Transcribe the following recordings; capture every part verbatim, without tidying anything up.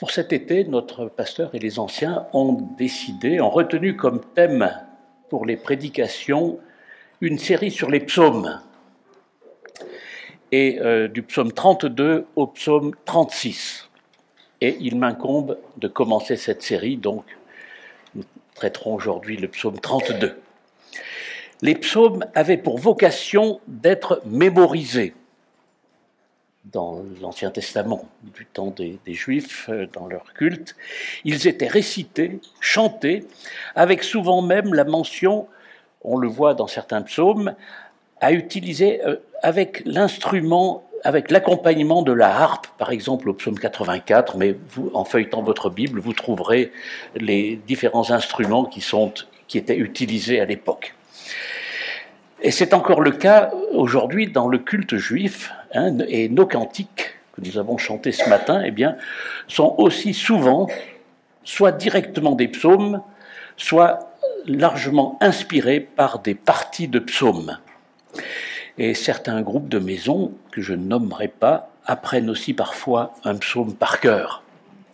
Pour cet été, notre pasteur et les anciens ont décidé, ont retenu comme thème pour les prédications une série sur les psaumes, et euh, du psaume trente-deux au psaume trente-six. Et il m'incombe de commencer cette série, donc nous traiterons aujourd'hui le psaume trente-deux. Les psaumes avaient pour vocation d'être mémorisés dans l'Ancien Testament, du temps des, des Juifs, dans leur culte. Ils étaient récités, chantés, avec souvent même la mention, on le voit dans certains psaumes, à utiliser avec l'instrument, avec l'accompagnement de la harpe, par exemple au psaume quatre-vingt-quatre, mais vous, en feuilletant votre Bible, vous trouverez les différents instruments qui, sont, qui étaient utilisés à l'époque. Et c'est encore le cas aujourd'hui dans le culte juif, hein, et nos cantiques que nous avons chantés ce matin, eh bien, sont aussi souvent soit directement des psaumes, soit largement inspirés par des parties de psaumes. Et certains groupes de maisons, que je ne nommerai pas, apprennent aussi parfois un psaume par cœur.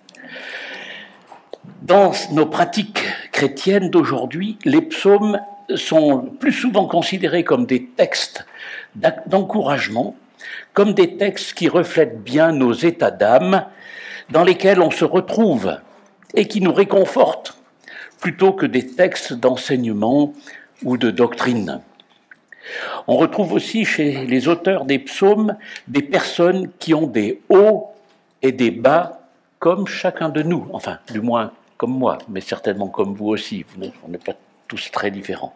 Dans nos pratiques chrétiennes d'aujourd'hui, les psaumes sont plus souvent considérés comme des textes d'encouragement, comme des textes qui reflètent bien nos états d'âme, dans lesquels on se retrouve et qui nous réconfortent, plutôt que des textes d'enseignement ou de doctrine. On retrouve aussi chez les auteurs des psaumes des personnes qui ont des hauts et des bas, comme chacun de nous, enfin, du moins comme moi, mais certainement comme vous aussi, on n'est pas tous très différents.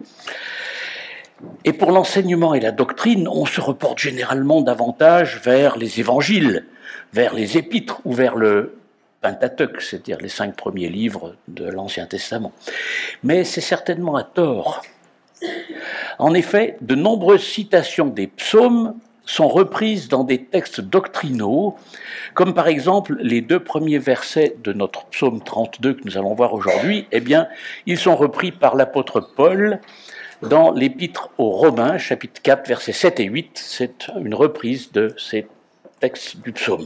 Et pour l'enseignement et la doctrine, on se reporte généralement davantage vers les évangiles, vers les épîtres ou vers le Pentateuque, c'est-à-dire les cinq premiers livres de l'Ancien Testament. Mais c'est certainement à tort. En effet, de nombreuses citations des psaumes sont reprises dans des textes doctrinaux, comme par exemple les deux premiers versets de notre psaume trente-deux que nous allons voir aujourd'hui. Eh bien, ils sont repris par l'apôtre Paul dans l'épître aux Romains, chapitre quatre, versets sept et huit. C'est une reprise de ces textes du psaume.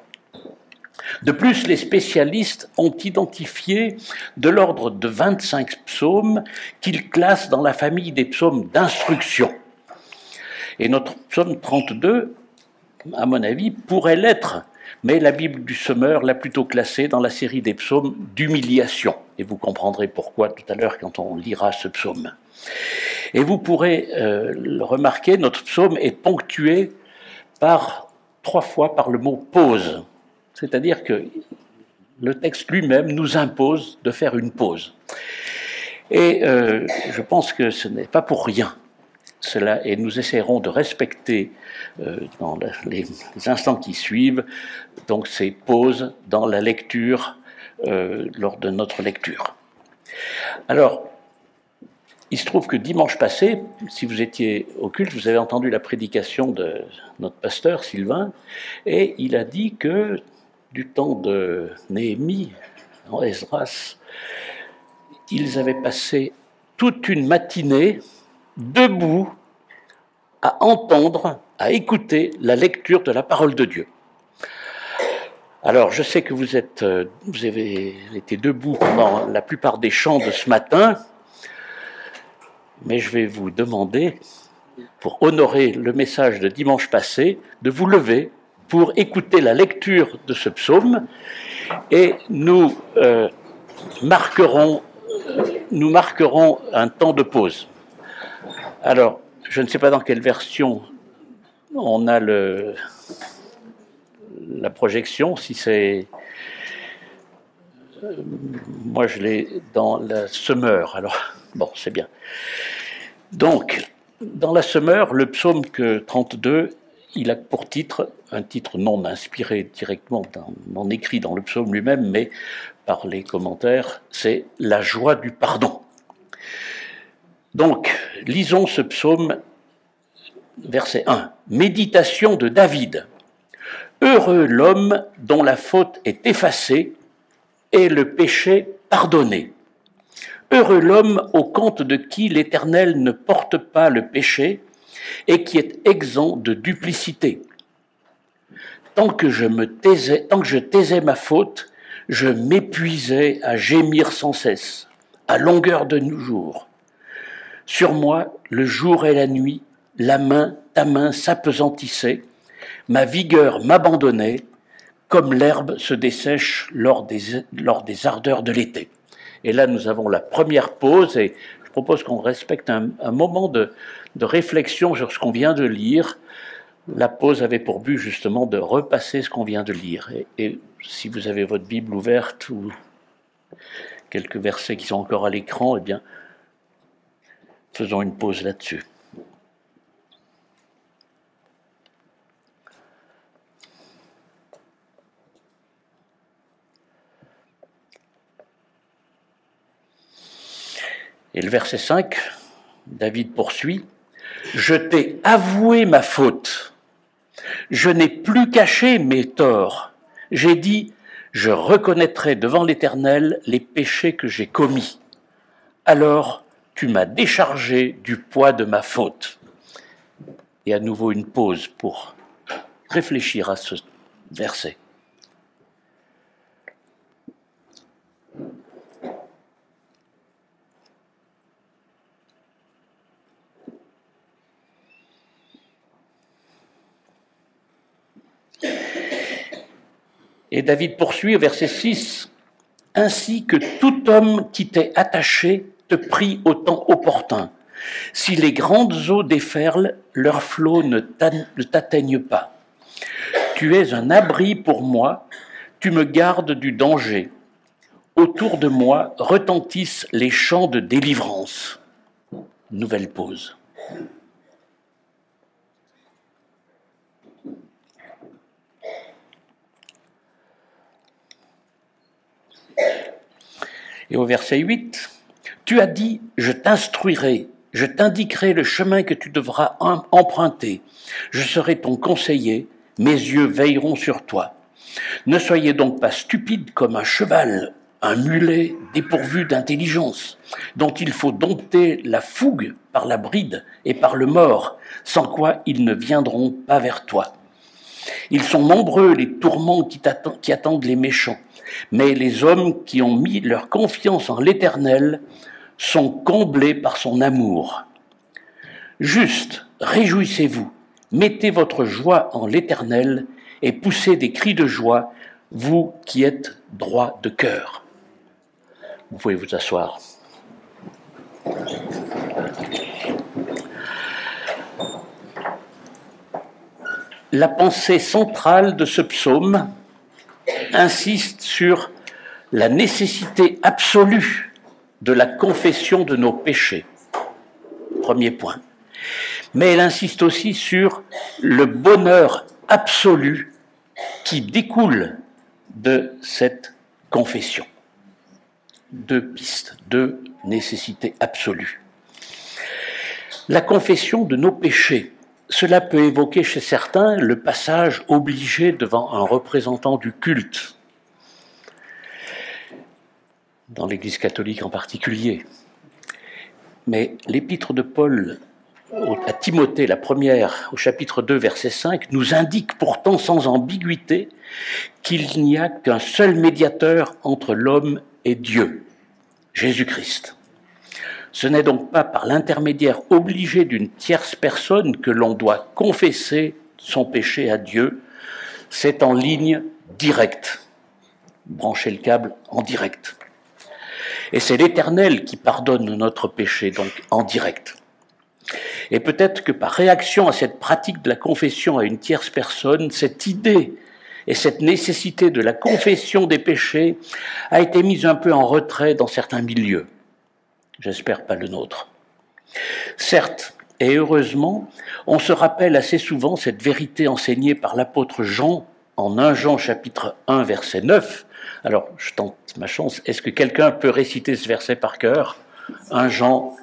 De plus, les spécialistes ont identifié de l'ordre de vingt-cinq psaumes qu'ils classent dans la famille des psaumes d'instruction. Et notre psaume trente-deux, à mon avis, pourrait l'être, mais la Bible du Semeur l'a plutôt classé dans la série des psaumes d'humiliation. Et vous comprendrez pourquoi tout à l'heure quand on lira ce psaume. Et vous pourrez euh, le remarquer, notre psaume est ponctué par, trois fois par le mot « pause ». C'est-à-dire que le texte lui-même nous impose de faire une pause. Et euh, je pense que ce n'est pas pour rien cela, et nous essaierons de respecter euh, dans la, les, les instants qui suivent donc ces pauses dans la lecture, euh, lors de notre lecture. Alors, il se trouve que dimanche passé, si vous étiez au culte, vous avez entendu la prédication de notre pasteur Sylvain, et il a dit que du temps de Néhémie, en Esdras, ils avaient passé toute une matinée debout à entendre, à écouter la lecture de la parole de Dieu. Alors, je sais que vous êtes, vous avez été debout pendant la plupart des chants de ce matin, mais je vais vous demander, pour honorer le message de dimanche passé, de vous lever pour écouter la lecture de ce psaume, et nous euh, marquerons, nous marquerons un temps de pause. Alors, je ne sais pas dans quelle version on a le, la projection, si c'est... Euh, moi, je l'ai dans la Semeur, alors, bon, c'est bien. Donc, dans la Semeur, le psaume que trente-deux, il a pour titre, un titre non inspiré directement, dans, non écrit dans le psaume lui-même, mais par les commentaires, c'est « La joie du pardon ». Donc, lisons ce psaume, verset un. Méditation de David. Heureux l'homme dont la faute est effacée et le péché pardonné. Heureux l'homme au compte de qui l'Éternel ne porte pas le péché et qui est exempt de duplicité. Tant que je me taisais, tant que je taisais ma faute, je m'épuisais à gémir sans cesse, à longueur de jour. Sur moi, le jour et la nuit, la main, ta main s'appesantissaient, ma vigueur m'abandonnait, comme l'herbe se dessèche lors des, lors des ardeurs de l'été. Et là, nous avons la première pause, et je propose qu'on respecte un, un moment de, de réflexion sur ce qu'on vient de lire. La pause avait pour but justement de repasser ce qu'on vient de lire. Et, et si vous avez votre Bible ouverte ou quelques versets qui sont encore à l'écran, eh bien, faisons une pause là-dessus. Et le verset cinq, David poursuit, « Je t'ai avoué ma faute, je n'ai plus caché mes torts. J'ai dit, je reconnaîtrai devant l'Éternel les péchés que j'ai commis. Alors tu m'as déchargé du poids de ma faute. » Et à nouveau une pause pour réfléchir à ce verset. Et David poursuit au verset six, « Ainsi que tout homme qui t'est attaché te prie au temps opportun. Si les grandes eaux déferlent, leurs flots ne t'atteignent pas. Tu es un abri pour moi, tu me gardes du danger. Autour de moi retentissent les chants de délivrance. » Nouvelle pause. Et au verset huit, « Tu as dit, je t'instruirai, je t'indiquerai le chemin que tu devras emprunter. Je serai ton conseiller, mes yeux veilleront sur toi. Ne soyez donc pas stupides comme un cheval, un mulet dépourvu d'intelligence, dont il faut dompter la fougue par la bride et par le mors, sans quoi ils ne viendront pas vers toi. Ils sont nombreux les tourments qui, qui attendent les méchants, mais les hommes qui ont mis leur confiance en l'Éternel sont comblés par son amour. Juste, réjouissez-vous, mettez votre joie en l'Éternel et poussez des cris de joie, vous qui êtes droits de cœur. » Vous pouvez vous asseoir. La pensée centrale de ce psaume insiste sur la nécessité absolue de la confession de nos péchés. Premier point. Mais elle insiste aussi sur le bonheur absolu qui découle de cette confession. Deux pistes, deux nécessités absolues. La confession de nos péchés. Cela peut évoquer chez certains le passage obligé devant un représentant du culte, dans l'Église catholique en particulier. Mais l'épître de Paul à Timothée, la première, au chapitre deux, verset cinq, nous indique pourtant sans ambiguïté qu'il n'y a qu'un seul médiateur entre l'homme et Dieu, Jésus-Christ. Ce n'est donc pas par l'intermédiaire obligé d'une tierce personne que l'on doit confesser son péché à Dieu, c'est en ligne directe. Brancher le câble en direct. Et c'est l'Éternel qui pardonne notre péché, donc en direct. Et peut-être que par réaction à cette pratique de la confession à une tierce personne, cette idée et cette nécessité de la confession des péchés a été mise un peu en retrait dans certains milieux. J'espère pas le nôtre. Certes, et heureusement, on se rappelle assez souvent cette vérité enseignée par l'apôtre Jean en premier Jean chapitre un verset neuf. Alors, je tente ma chance. Est-ce que quelqu'un peut réciter ce verset par cœur ? premier Jean.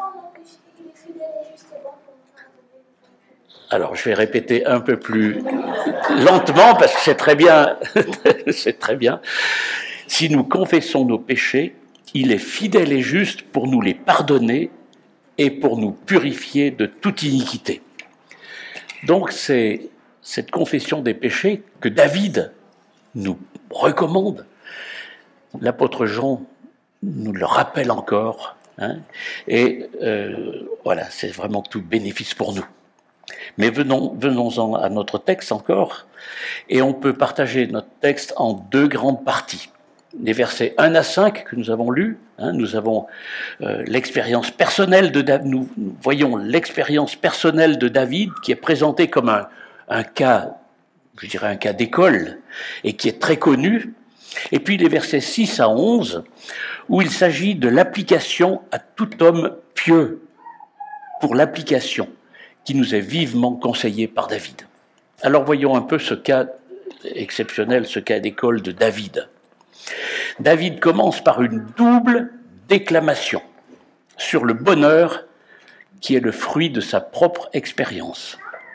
Alors, je vais répéter un peu plus lentement parce que c'est très bien. C'est très bien. Si nous confessons nos péchés, il est fidèle et juste pour nous les pardonner et pour nous purifier de toute iniquité. Donc, c'est cette confession des péchés que David nous recommande. l'apôtre Jean nous le rappelle encore, hein, et euh, voilà, c'est vraiment tout bénéfice pour nous. Mais venons, venons-en à notre texte encore, et on peut partager notre texte en deux grandes parties. Les versets un à cinq que nous avons lus, hein, nous avons euh, l'expérience personnelle de David, nous, nous voyons l'expérience personnelle de David qui est présentée comme un, un cas, je dirais un cas d'école, et qui est très connu. Et puis les versets six à onze, où il s'agit de l'application à tout homme pieux, pour l'application qui nous est vivement conseillée par David. Alors voyons un peu ce cas exceptionnel, ce cas d'école de David. David commence par une double déclamation sur le bonheur qui est le fruit de sa propre expérience.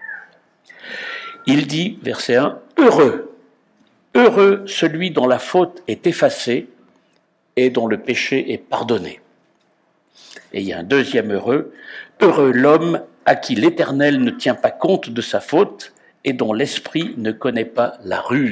Il dit, verset un, « Heureux, heureux celui dont la faute est effacée et dont le péché est pardonné. » Et il y a un deuxième heureux, « Heureux l'homme à qui l'Éternel ne tient pas compte de sa faute et dont l'esprit ne connaît pas la ruse. »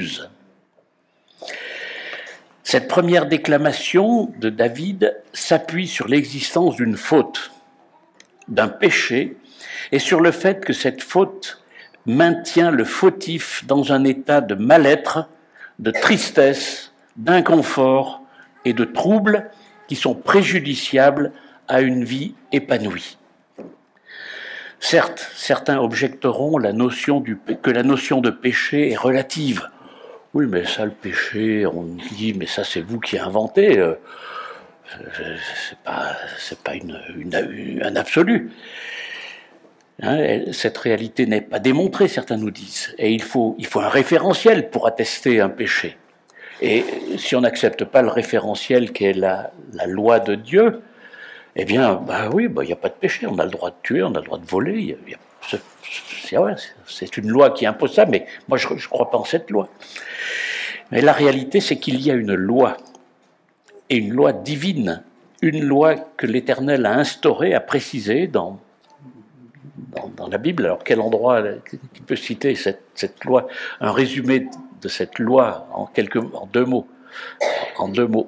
Cette première déclamation de David s'appuie sur l'existence d'une faute, d'un péché, et sur le fait que cette faute maintient le fautif dans un état de mal-être, de tristesse, d'inconfort et de troubles qui sont préjudiciables à une vie épanouie. Certes, certains objecteront la notion du, que la notion de péché est relative. Oui, mais ça, le péché, on dit, mais ça, c'est vous qui inventez. Euh, c'est pas, c'est pas une, une, un absolu. Hein, cette réalité n'est pas démontrée, certains nous disent. Et il faut, il faut un référentiel pour attester un péché. Et si on n'accepte pas le référentiel qui est la, la loi de Dieu, eh bien, bah oui, bah, il n'y a pas de péché. On a le droit de tuer, on a le droit de voler. Y a, y a, c'est, c'est, ouais, c'est une loi qui impose ça, mais moi, je ne crois pas en cette loi. Mais la réalité, c'est qu'il y a une loi, et une loi divine, une loi que l'Éternel a instaurée, a précisée dans, dans, dans la Bible. Alors, quel endroit qui peut citer cette, cette loi, un résumé de cette loi en, quelques, en deux mots, en deux mots.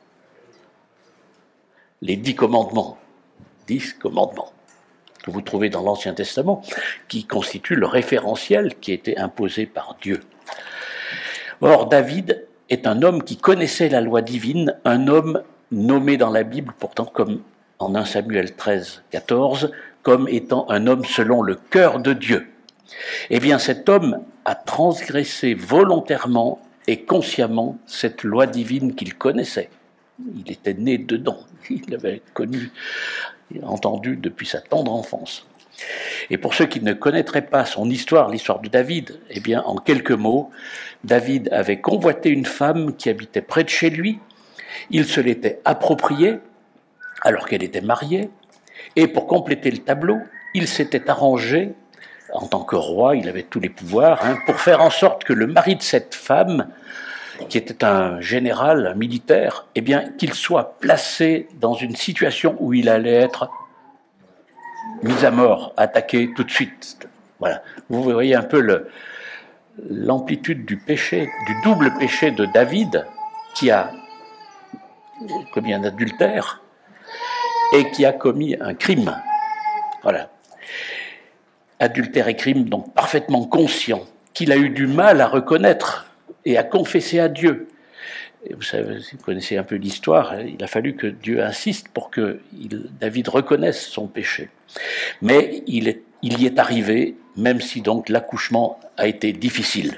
Les dix commandements, dix commandements que vous trouvez dans l'Ancien Testament, qui constituent le référentiel qui a été imposé par Dieu. Or, David est un homme qui connaissait la loi divine, un homme nommé dans la Bible, pourtant comme en premier Samuel treize, quatorze, comme étant un homme selon le cœur de Dieu. Eh bien, cet homme a transgressé volontairement et consciemment cette loi divine qu'il connaissait. Il était né dedans, il l'avait connu, entendu depuis sa tendre enfance. Et pour ceux qui ne connaîtraient pas son histoire, l'histoire de David, eh bien, en quelques mots, David avait convoité une femme qui habitait près de chez lui, il se l'était appropriée alors qu'elle était mariée, et pour compléter le tableau, il s'était arrangé, en tant que roi, il avait tous les pouvoirs, hein, pour faire en sorte que le mari de cette femme, qui était un général, un militaire, eh bien, qu'il soit placé dans une situation où il allait être mis à mort, attaqué tout de suite. Voilà. Vous voyez un peu le, l'amplitude du péché, du double péché de David, qui a commis un adultère et qui a commis un crime. Voilà. Adultère et crime, donc parfaitement conscient, qu'il a eu du mal à reconnaître et à confesser à Dieu. Et vous savez, si vous connaissez un peu l'histoire, il a fallu que Dieu insiste pour que il, David reconnaisse son péché. Mais il, est, il y est arrivé, même si donc l'accouchement a été difficile.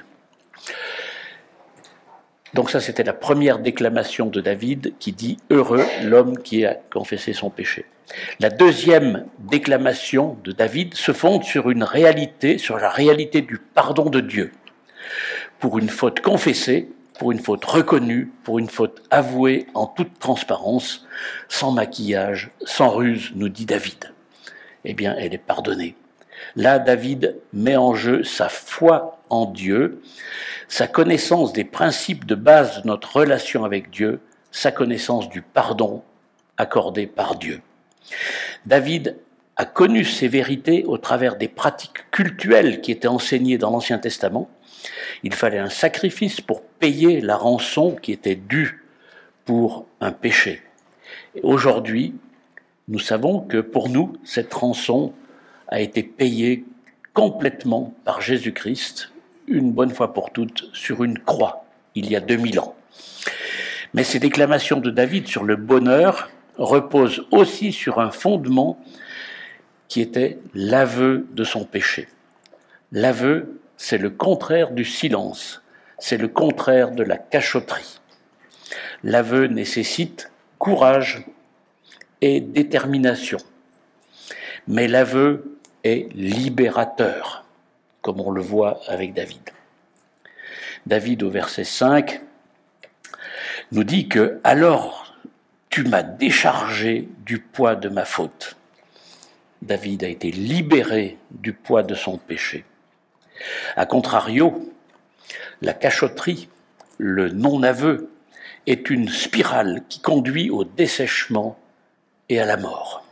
Donc ça, c'était la première déclamation de David qui dit « Heureux l'homme qui a confessé son péché ». La deuxième déclamation de David se fonde sur une réalité, sur la réalité du pardon de Dieu. Pour une faute confessée, pour une faute reconnue, pour une faute avouée en toute transparence, sans maquillage, sans ruse, nous dit David. Eh bien, elle est pardonnée. Là, David met en jeu sa foi en Dieu, sa connaissance des principes de base de notre relation avec Dieu, sa connaissance du pardon accordé par Dieu. David a connu ces vérités au travers des pratiques cultuelles qui étaient enseignées dans l'Ancien Testament. Il fallait un sacrifice pour payer la rançon qui était due pour un péché. Et aujourd'hui, nous savons que pour nous, cette rançon a été payée complètement par Jésus-Christ, une bonne fois pour toutes, sur une croix, il y a deux mille ans. Mais ces déclamations de David sur le bonheur reposent aussi sur un fondement qui était l'aveu de son péché. L'aveu, c'est le contraire du silence, c'est le contraire de la cachotterie. L'aveu nécessite courage et détermination. Mais l'aveu est libérateur, comme on le voit avec David. David, au verset cinq, nous dit que « Alors, tu m'as déchargé du poids de ma faute ». David a été libéré du poids de son péché. A contrario, la cachotterie, le non-aveu, est une spirale qui conduit au dessèchement et à la mort.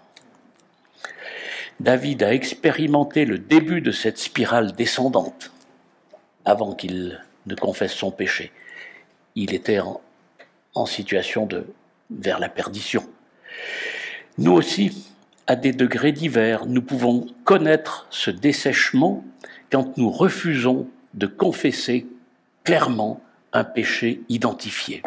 David a expérimenté le début de cette spirale descendante avant qu'il ne confesse son péché. Il était en, en situation de vers la perdition. Nous aussi, à des degrés divers, nous pouvons connaître ce dessèchement quand nous refusons de confesser clairement un péché identifié.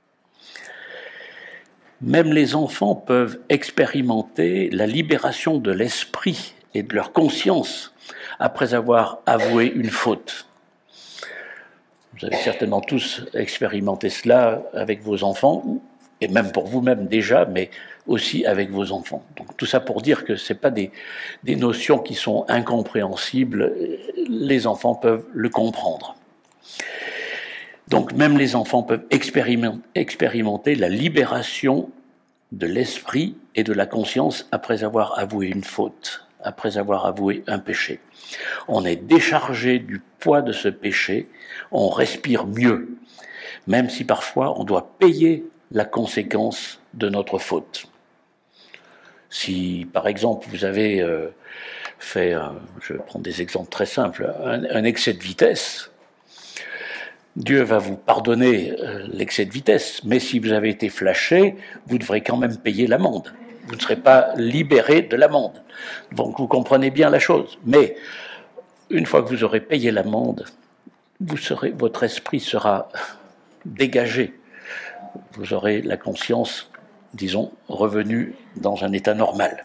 Même les enfants peuvent expérimenter la libération de l'esprit et de leur conscience après avoir avoué une faute. Vous avez certainement tous expérimenté cela avec vos enfants, et même pour vous-même déjà, mais aussi avec vos enfants. Donc, tout ça pour dire que ce n'est pas des, des notions qui sont incompréhensibles, les enfants peuvent le comprendre. Donc même les enfants peuvent expérimenter la libération de l'esprit et de la conscience après avoir avoué une faute, après avoir avoué un péché. On est déchargé du poids de ce péché, on respire mieux, même si parfois on doit payer la conséquence de notre faute. Si, par exemple, vous avez euh, fait, euh, je vais prendre des exemples très simples, un, un excès de vitesse, Dieu va vous pardonner euh, l'excès de vitesse, mais si vous avez été flashé, vous devrez quand même payer l'amende. Vous ne serez pas libéré de l'amende. Donc vous comprenez bien la chose. Mais une fois que vous aurez payé l'amende, vous serez, votre esprit sera dégagé. Vous aurez la conscience, disons, revenue dans un état normal.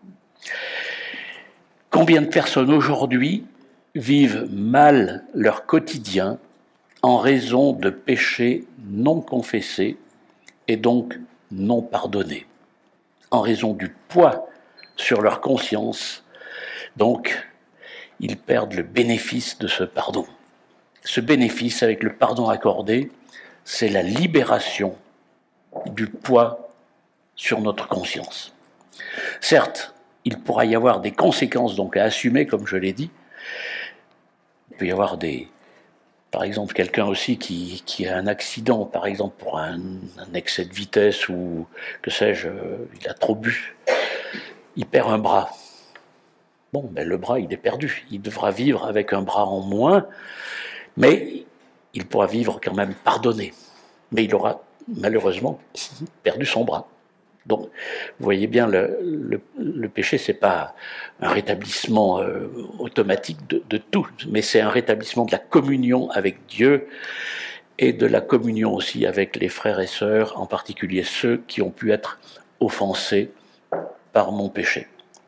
Combien de personnes aujourd'hui vivent mal leur quotidien en raison de péchés non confessés et donc non pardonnés, en raison du poids sur leur conscience, donc ils perdent le bénéfice de ce pardon. Ce bénéfice, avec le pardon accordé, c'est la libération du poids sur notre conscience. Certes, il pourra y avoir des conséquences donc à assumer, comme je l'ai dit. Il peut y avoir des... Par exemple, quelqu'un aussi qui, qui a un accident, par exemple pour un, un excès de vitesse ou, que sais-je, il a trop bu, il perd un bras. Bon, ben le bras, il est perdu. Il devra vivre avec un bras en moins, mais il pourra vivre quand même pardonné. Mais il aura malheureusement perdu son bras. Donc, vous voyez bien, le, le, le péché, c'est pas un rétablissement euh, automatique de, de tout, mais c'est un rétablissement de la communion avec Dieu et de la communion aussi avec les frères et sœurs, en particulier ceux qui ont pu être offensés par mon péché.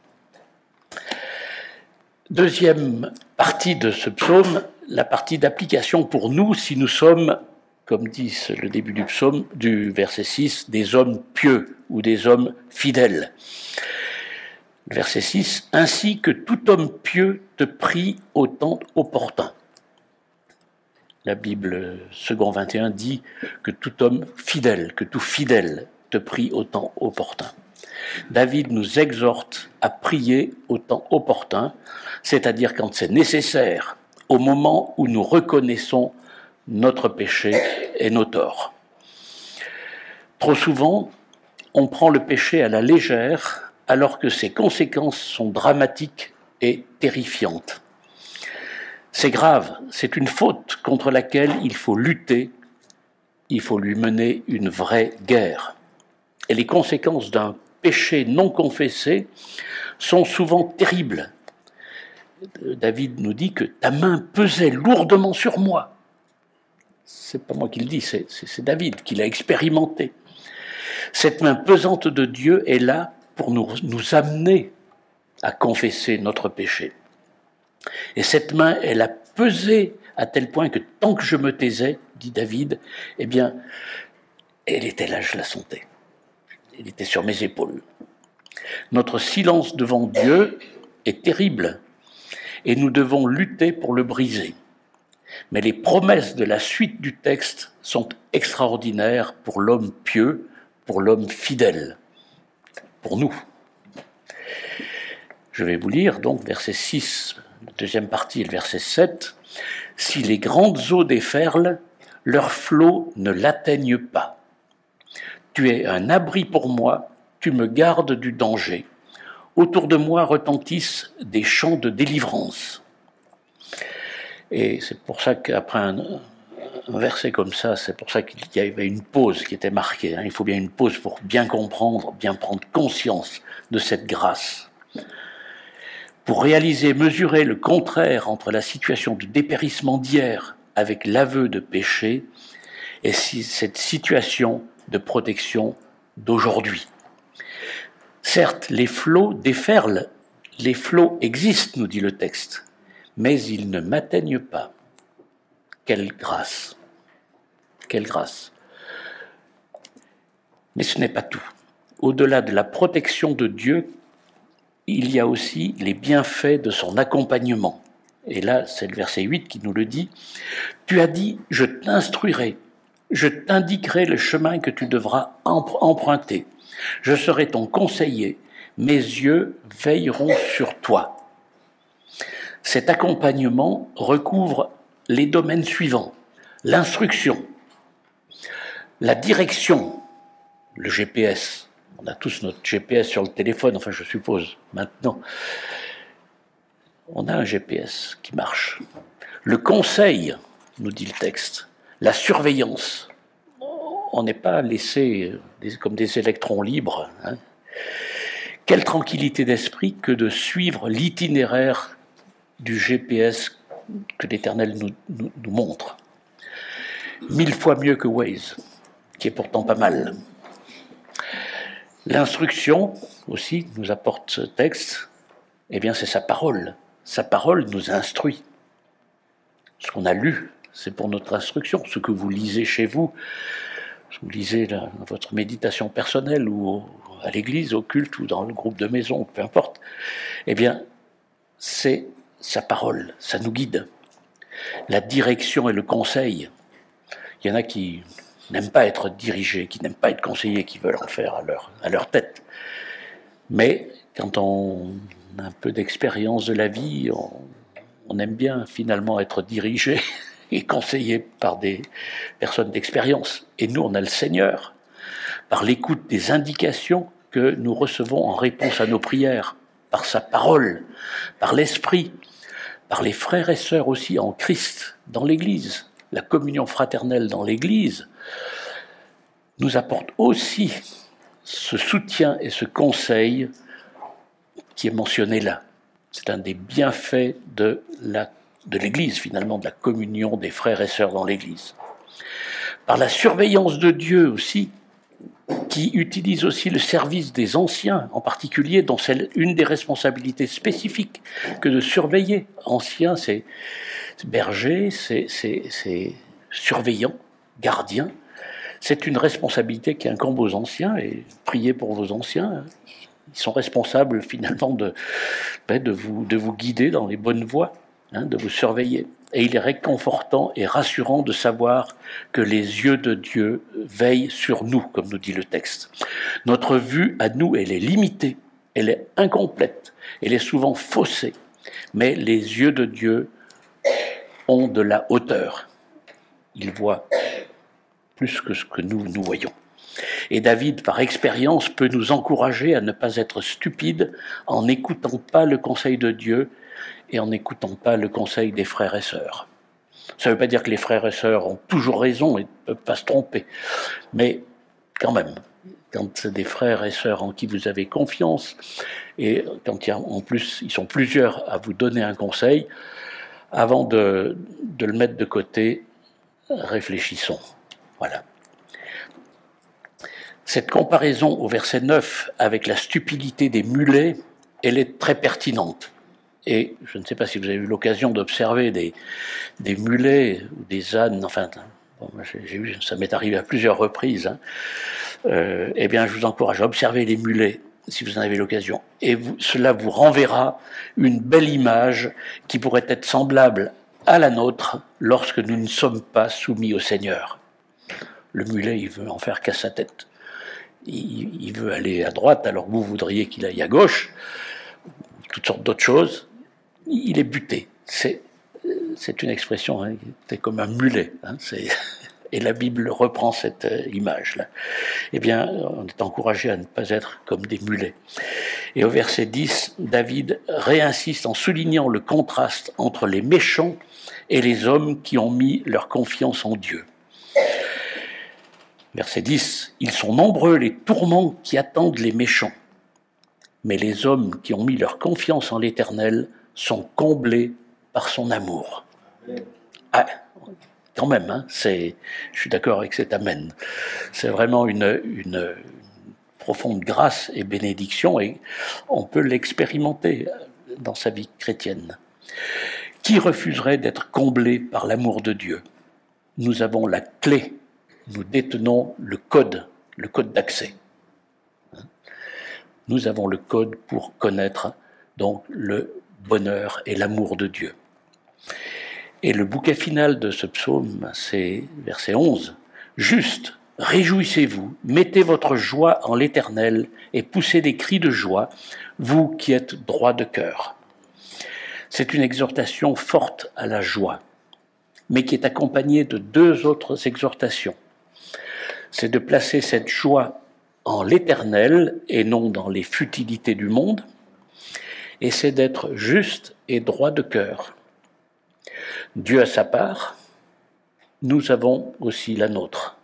Deuxième partie de ce psaume, la partie d'application pour nous, si nous sommes, comme dit le début du psaume, du verset six, des hommes pieux ou des hommes fidèles. Verset six, « Ainsi que tout homme pieux te prie au temps opportun ». La Bible, second vingt et un, dit que tout homme fidèle, que tout fidèle te prie au temps opportun. David nous exhorte à prier au temps opportun, c'est-à-dire quand c'est nécessaire, au moment où nous reconnaissons notre péché et nos torts. Trop souvent, on prend le péché à la légère alors que ses conséquences sont dramatiques et terrifiantes. C'est grave, c'est une faute contre laquelle il faut lutter il faut lui mener une vraie guerre. Et les conséquences d'un péché non confessé sont souvent terribles. David nous dit que ta main pesait lourdement sur moi. C'est pas moi qui le dis, c'est, c'est, c'est David qui l'a expérimenté. Cette main pesante de Dieu est là pour nous, nous amener à confesser notre péché. Et cette main, elle a pesé à tel point que tant que je me taisais, dit David, eh bien, elle était là, je la sentais. Elle était sur mes épaules. Notre silence devant Dieu est terrible et nous devons lutter pour le briser. Mais les promesses de la suite du texte sont extraordinaires pour l'homme pieux, pour l'homme fidèle, pour nous. Je vais vous lire donc verset six, la deuxième partie et le verset sept. « Si les grandes eaux déferlent, leurs flots ne l'atteignent pas. Tu es un abri pour moi, tu me gardes du danger. Autour de moi retentissent des chants de délivrance. » Et c'est pour ça qu'après un, un verset comme ça, c'est pour ça qu'il y avait une pause qui était marquée. Hein. Il faut bien une pause pour bien comprendre, bien prendre conscience de cette grâce. Pour réaliser, mesurer le contraire entre la situation de dépérissement d'hier avec l'aveu de péché et cette situation de protection d'aujourd'hui. Certes, les flots déferlent, les flots existent, nous dit le texte, mais ils ne m'atteignent pas. Quelle grâce! Quelle grâce! Mais ce n'est pas tout. Au-delà de la protection de Dieu, il y a aussi les bienfaits de son accompagnement. Et là, c'est le verset huit qui nous le dit. « Tu as dit, je t'instruirai, je t'indiquerai le chemin que tu devras emprunter. Je serai ton conseiller, mes yeux veilleront sur toi. » Cet accompagnement recouvre les domaines suivants. L'instruction, la direction, le G P S. On a tous notre G P S sur le téléphone, enfin je suppose, maintenant. On a un G P S qui marche. Le conseil, nous dit le texte. La surveillance. On n'est pas laissé comme des électrons libres. Hein. Quelle tranquillité d'esprit que de suivre l'itinéraire du G P S que l'Éternel nous, nous, nous montre. Mille fois mieux que Waze, qui est pourtant pas mal. L'instruction aussi nous apporte ce texte, eh bien c'est sa parole. Sa parole nous instruit. Ce qu'on a lu, c'est pour notre instruction. Ce que vous lisez chez vous, ce que vous lisez dans votre méditation personnelle ou à l'église, au culte ou dans le groupe de maison, peu importe, eh bien c'est sa parole, ça nous guide. La direction et le conseil, il y en a qui n'aiment pas être dirigés, qui n'aiment pas être conseillés, qui veulent en faire à leur, à leur tête. Mais quand on a un peu d'expérience de la vie, on, on aime bien finalement être dirigé et conseillé par des personnes d'expérience. Et nous, on a le Seigneur, par l'écoute des indications que nous recevons en réponse à nos prières, par sa parole, par l'Esprit, par les frères et sœurs aussi en Christ, dans l'Église. La communion fraternelle dans l'Église nous apporte aussi ce soutien et ce conseil qui est mentionné là. C'est un des bienfaits de, la, de l'Église, finalement, de la communion des frères et sœurs dans l'Église. Par la surveillance de Dieu aussi, qui utilise aussi le service des anciens, en particulier, dont c'est une des responsabilités spécifiques que de surveiller. Anciens, c'est berger, c'est, c'est, c'est surveillant, gardien. C'est une responsabilité qui incombe aux anciens, et priez pour vos anciens. Ils sont responsables finalement de, de, vous, de vous guider dans les bonnes voies, hein, de vous surveiller. Et il est réconfortant et rassurant de savoir que les yeux de Dieu veillent sur nous, comme nous dit le texte. Notre vue à nous, elle est limitée, elle est incomplète, elle est souvent faussée, mais les yeux de Dieu ont de la hauteur. Il voit plus que ce que nous, nous voyons. Et David, par expérience, peut nous encourager à ne pas être stupides en n'écoutant pas le conseil de Dieu et en n'écoutant pas le conseil des frères et sœurs. Ça ne veut pas dire que les frères et sœurs ont toujours raison et ne peuvent pas se tromper. Mais quand même, quand c'est des frères et sœurs en qui vous avez confiance, et quand il y a, en plus ils sont plusieurs à vous donner un conseil, avant de, de le mettre de côté, réfléchissons. Voilà. Cette comparaison au verset neuf avec la stupidité des mulets, elle est très pertinente. Et je ne sais pas si vous avez eu l'occasion d'observer des, des mulets ou des ânes, enfin, bon, j'ai vu, ça m'est arrivé à plusieurs reprises. Hein. Euh, eh bien, je vous encourage à observer les mulets si vous en avez l'occasion. Et vous, cela vous renverra une belle image qui pourrait être semblable à la nôtre lorsque nous ne sommes pas soumis au Seigneur. Le mulet, il veut en faire qu'à sa tête. Il, il veut aller à droite alors que vous voudriez qu'il aille à gauche, toutes sortes d'autres choses. Il est buté. C'est, c'est une expression, hein, c'est comme un mulet. Hein, c'est, et la Bible reprend cette euh, image-là. Eh bien, on est encouragé à ne pas être comme des mulets. Et au verset dix, David réinsiste en soulignant le contraste entre les méchants et les hommes qui ont mis leur confiance en Dieu. Verset dix, « Ils sont nombreux les tourments qui attendent les méchants, mais les hommes qui ont mis leur confiance en l'Éternel sont comblés par son amour. » Ah, quand même, hein, c'est, je suis d'accord avec cet amen. C'est vraiment une, une profonde grâce et bénédiction, et on peut l'expérimenter dans sa vie chrétienne. Qui refuserait d'être comblé par l'amour de Dieu ? Nous avons la clé. Nous détenons le code, le code d'accès. Nous avons le code pour connaître donc le bonheur et l'amour de Dieu. Et le bouquet final de ce psaume, c'est verset onze. « Juste, réjouissez-vous, mettez votre joie en l'Éternel et poussez des cris de joie, vous qui êtes droits de cœur. » C'est une exhortation forte à la joie, mais qui est accompagnée de deux autres exhortations. C'est de placer cette joie en l'Éternel et non dans les futilités du monde, et c'est d'être juste et droit de cœur. Dieu a sa part, nous avons aussi la nôtre.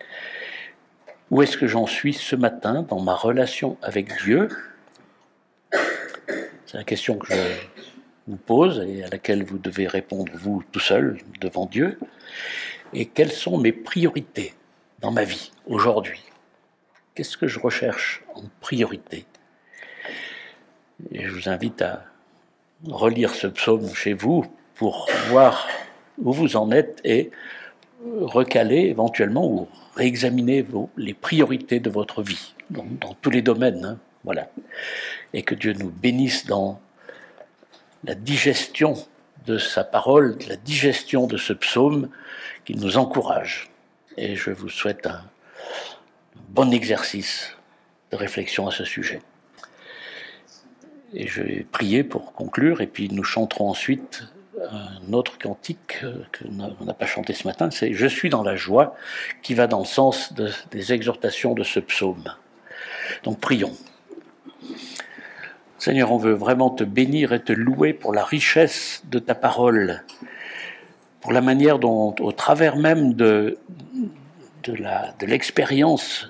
Où est-ce que j'en suis ce matin dans ma relation avec Dieu ? C'est la question que je vous pose et à laquelle vous devez répondre vous tout seul devant Dieu. Et quelles sont mes priorités dans ma vie, aujourd'hui? Qu'est-ce que je recherche en priorité? Et je vous invite à relire ce psaume chez vous pour voir où vous en êtes et recaler éventuellement ou réexaminer vos, les priorités de votre vie, dans, dans tous les domaines. Hein, voilà. Et que Dieu nous bénisse dans la digestion de sa parole, la digestion de ce psaume qui nous encourage. Et je vous souhaite un bon exercice de réflexion à ce sujet. Et je vais prier pour conclure, et puis nous chanterons ensuite un autre cantique qu'on n'a pas chanté ce matin, c'est « Je suis dans la joie », qui va dans le sens de, des exhortations de ce psaume. Donc prions. Seigneur, on veut vraiment te bénir et te louer pour la richesse de ta parole, pour la manière dont, au travers même de, de, la, de l'expérience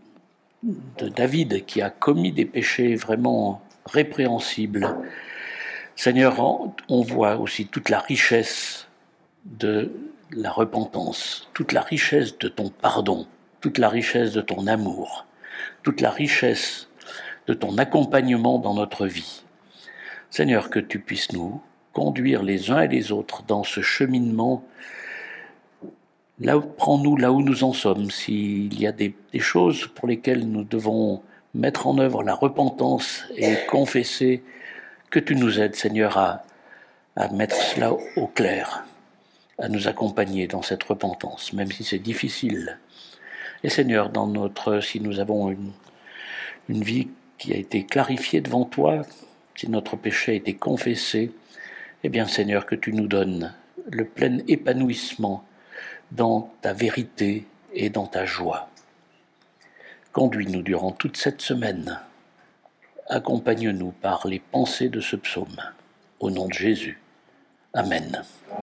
de David, qui a commis des péchés vraiment répréhensibles, Seigneur, on voit aussi toute la richesse de la repentance, toute la richesse de ton pardon, toute la richesse de ton amour, toute la richesse de ton accompagnement dans notre vie. Seigneur, que tu puisses nous conduire les uns et les autres dans ce cheminement. Là où, prends-nous là où nous en sommes. S'il y a des, des choses pour lesquelles nous devons mettre en œuvre la repentance et confesser, que tu nous aides, Seigneur, à, à mettre cela au clair, à nous accompagner dans cette repentance, même si c'est difficile. Et Seigneur, dans notre, si nous avons une, une vie qui a été clarifiée devant toi, si notre péché a été confessé, eh bien, Seigneur, que tu nous donnes le plein épanouissement dans ta vérité et dans ta joie. Conduis-nous durant toute cette semaine. Accompagne-nous par les pensées de ce psaume. Au nom de Jésus. Amen.